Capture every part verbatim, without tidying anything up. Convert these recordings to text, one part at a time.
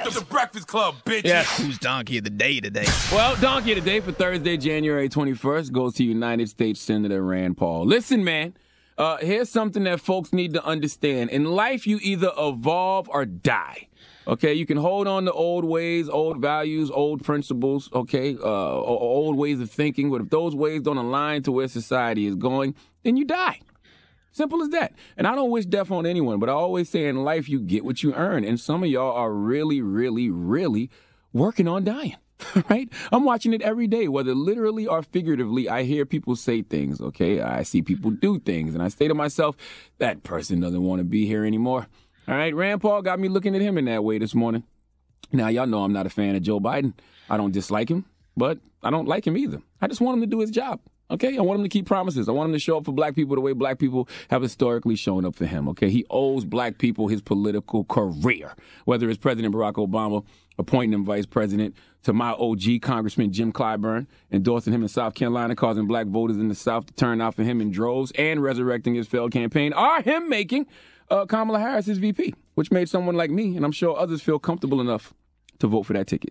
The Breakfast Club, bitch. Yeah. Who's Donkey of the Day today? Well, Donkey of the Day for Thursday, January twenty-first, goes to United States Senator Rand Paul. Listen, man, uh, here's something that folks need to understand. In life, you either evolve or die. Okay, you can hold on to old ways, old values, old principles, okay, uh, old ways of thinking, but if those ways don't align to where society is going, then you die. Simple as that. And I don't wish death on anyone, but I always say in life, you get what you earn. And some of y'all are really, really, really working on dying, right? I'm watching it every day, whether literally or figuratively. I hear people say things, okay? I see people do things, and I say to myself, that person doesn't want to be here anymore. All right, Rand Paul got me looking at him in that way this morning. Now, y'all know I'm not a fan of Joe Biden. I don't dislike him, but I don't like him either. I just want him to do his job, okay? I want him to keep promises. I want him to show up for black people the way black people have historically shown up for him, okay? He owes black people his political career, whether it's President Barack Obama appointing him vice president, to my O G, Congressman Jim Clyburn, endorsing him in South Carolina, causing black voters in the South to turn out for him in droves, and resurrecting his failed campaign, or him making Uh, Kamala Harris is V P, which made someone like me, and I'm sure others, feel comfortable enough to vote for that ticket.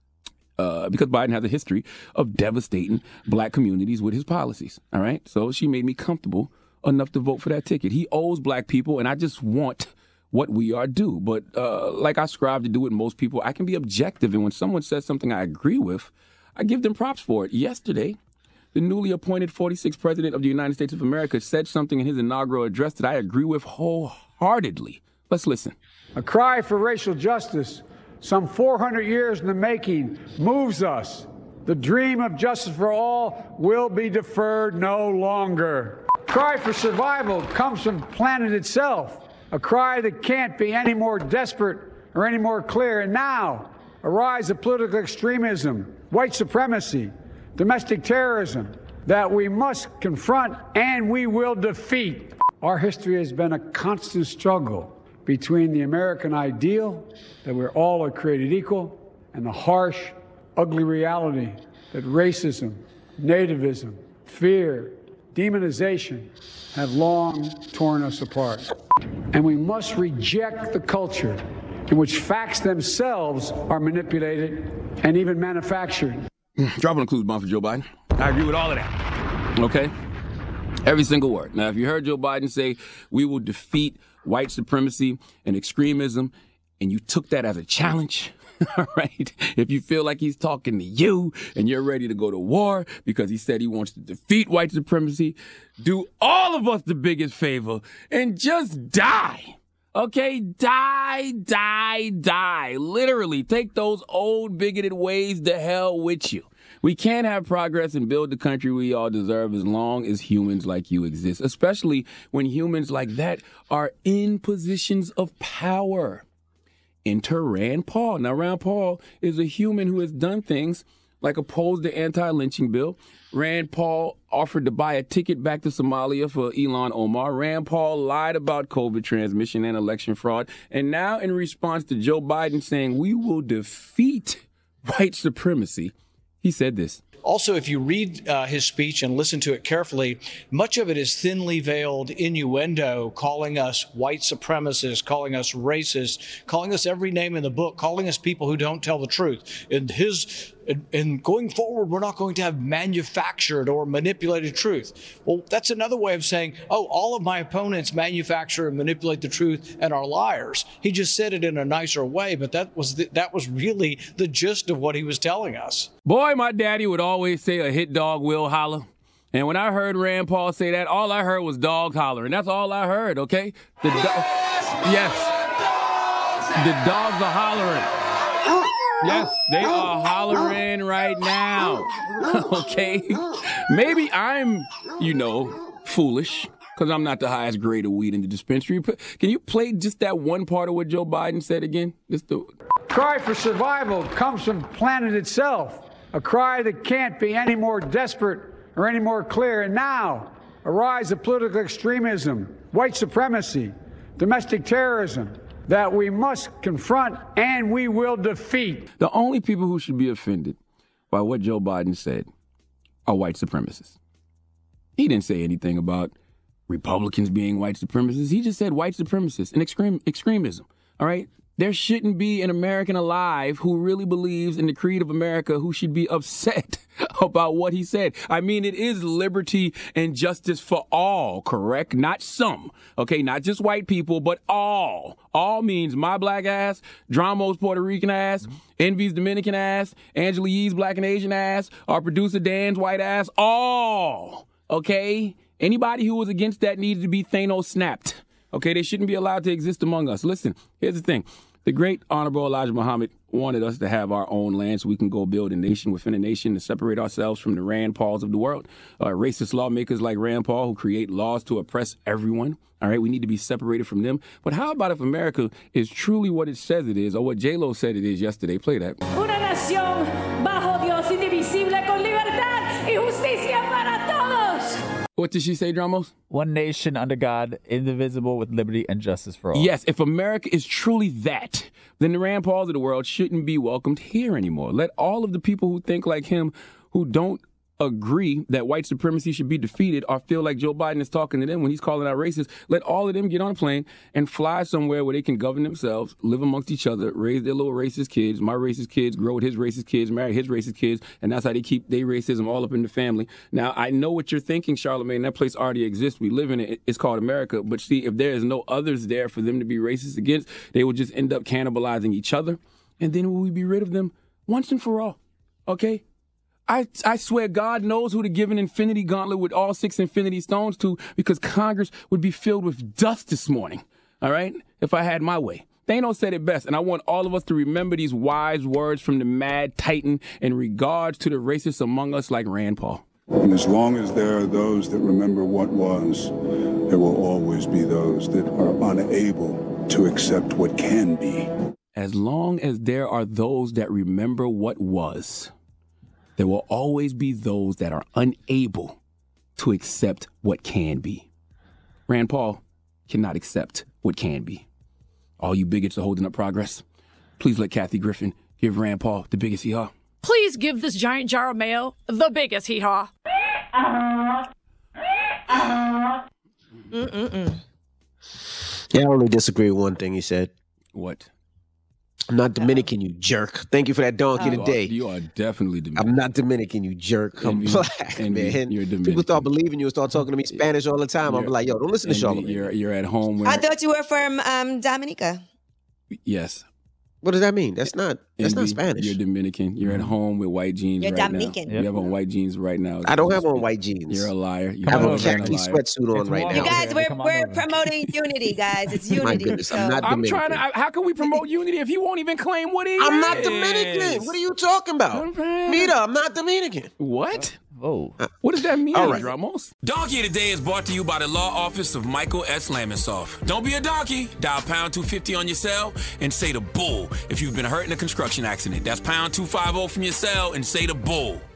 Uh, because Biden has a history of devastating black communities with his policies, all right? So she made me comfortable enough to vote for that ticket. He owes black people, and I just want what we are due. But uh, like I strive to do with most people, I can be objective, and when someone says something I agree with, I give them props for it. Yesterday, the newly appointed forty-sixth President of the United States of America said something in his inaugural address that I agree with wholeheartedly. Let's listen. A cry for racial justice, some four hundred years in the making, moves us. The dream of justice for all will be deferred no longer. Cry for survival comes from the planet itself, a cry that can't be any more desperate or any more clear. And now, a rise of political extremism, white supremacy, domestic terrorism that we must confront and we will defeat. Our history has been a constant struggle between the American ideal that we're all are created equal and the harsh, ugly reality that racism, nativism, fear, demonization have long torn us apart. And we must reject the culture in which facts themselves are manipulated and even manufactured. Dropping a clues bomb for Joe Biden. I agree with all of that. Okay? Every single word. Now, if you heard Joe Biden say, we will defeat white supremacy and extremism, and you took that as a challenge, all right? If you feel like he's talking to you and you're ready to go to war because he said he wants to defeat white supremacy, do all of us the biggest favor and just die. Okay, die, die, die. Literally, take those old bigoted ways to hell with you. We can't have progress and build the country we all deserve as long as humans like you exist, especially when humans like that are in positions of power. Enter Rand Paul. Now, Rand Paul is a human who has done things like oppose the anti-lynching bill. Rand Paul offered to buy a ticket back to Somalia for Ilhan Omar. Rand Paul lied about COVID transmission and election fraud. And now, in response to Joe Biden saying we will defeat white supremacy, he said this. Also, if you read uh, his speech and listen to it carefully, much of it is thinly veiled innuendo, calling us white supremacists, calling us racist, calling us every name in the book, calling us people who don't tell the truth. And his and going forward, we're not going to have manufactured or manipulated truth. Well, that's another way of saying, oh, all of my opponents manufacture and manipulate the truth and are liars. He just said it in a nicer way, but that was the, that was really the gist of what he was telling us. Boy, my daddy would always say a hit dog will holler. And when I heard Rand Paul say that, all I heard was dogs hollering. That's all I heard, okay? The do- yes. The dogs are hollering. Yes, they are hollering right now. Okay? Maybe I'm, you know, foolish because I'm not the highest grade of weed in the dispensary. Can you play just that one part of what Joe Biden said again? Just the cry for survival comes from the planet itself, a cry that can't be any more desperate or any more clear. And now, a rise of political extremism, white supremacy, domestic terrorism, that we must confront and we will defeat. The only people who should be offended by what Joe Biden said are white supremacists. He didn't say anything about Republicans being white supremacists. He just said white supremacists and extreme, extremism. All right? there shouldn't be an American alive who really believes in the creed of America who should be upset about what he said. I mean, it is liberty and justice for all, correct? Not some, okay? Not just white people, but all. All means my black ass, Dramo's Puerto Rican ass, Envy's Dominican ass, Angela Yee's black and Asian ass, our producer Dan's white ass, all, okay? Anybody who was against that needs to be Thanos snapped. Okay, they shouldn't be allowed to exist among us. Listen, here's the thing. The great Honorable Elijah Muhammad wanted us to have our own land so we can go build a nation within a nation to separate ourselves from the Rand Pauls of the world. Uh, racist lawmakers like Rand Paul who create laws to oppress everyone. All right, we need to be separated from them. But how about if America is truly what it says it is, or what J-Lo said it is yesterday? Play that. Una nación bajo Dios indivisible con libertad y justicia para todos. What did she say, Dramos? One nation under God, indivisible, with liberty and justice for all. Yes, if America is truly that, then the Rand Pauls of the world shouldn't be welcomed here anymore. Let all of the people who think like him, who don't agree that white supremacy should be defeated or feel like Joe Biden is talking to them when he's calling out racists, let all of them get on a plane and fly somewhere where they can govern themselves, live amongst each other, raise their little racist kids. My racist kids grow with his racist kids, marry his racist kids, and that's how they keep their racism all up in the family. Now, I know what you're thinking, Charlamagne. That place already exists. We live in it. It's called America. But see, if there is no others there for them to be racist against, they will just end up cannibalizing each other. And then will we be rid of them once and for all? Okay? I, I swear God knows who to give an infinity gauntlet with all six infinity stones to, because Congress would be filled with dust this morning, all right, if I had my way. Thanos said it best, and I want all of us to remember these wise words from the mad titan in regards to the racists among us like Rand Paul. And as long as there are those that remember what was, there will always be those that are unable to accept what can be. As long as there are those that remember what was, there will always be those that are unable to accept what can be. Rand Paul cannot accept what can be. All you bigots are holding up progress. Please let Kathy Griffin give Rand Paul the biggest hee-haw. Please give this giant jar of mayo the biggest hee-haw. Mm-mm-mm. Yeah, I only disagree with one thing he said. What? I'm not Dominican, you jerk. Thank you for that donkey You today. are, you are definitely Dominican. I'm not Dominican, you jerk. I'm Envy, black, Envy, man. you're Dominican. People start believing you and start talking to me Spanish all the time. I'm You're- like, yo, don't listen to Envy, Charlamagne. You're, you're at home. Where, I thought you were from um, Dominica. yes. What does that mean? That's not that's Envy, not Spanish. You're Dominican. You're at home with white jeans You're right Dominican. now. You have on white jeans right now. I don't have on white jeans. You're a liar. You I have Come a on, khaki man. sweatsuit on It's right warm now. You guys, Okay, we're, come on we're over. promoting unity, guys. It's unity. goodness, I'm so- not I'm Dominican. trying to. How can we promote unity if he won't even claim what he I'm is? not Dominican. What are you talking about? Okay. Mita, I'm not Dominican. What? Whoa. What does that mean, All right. Dramos? Donkey of the Day is brought to you by the law office of Michael S. Lamonsoff. Don't be a donkey. Dial pound two fifty on your cell and say the bull if you've been hurt in a construction accident. That's pound two fifty from your cell and say the bull.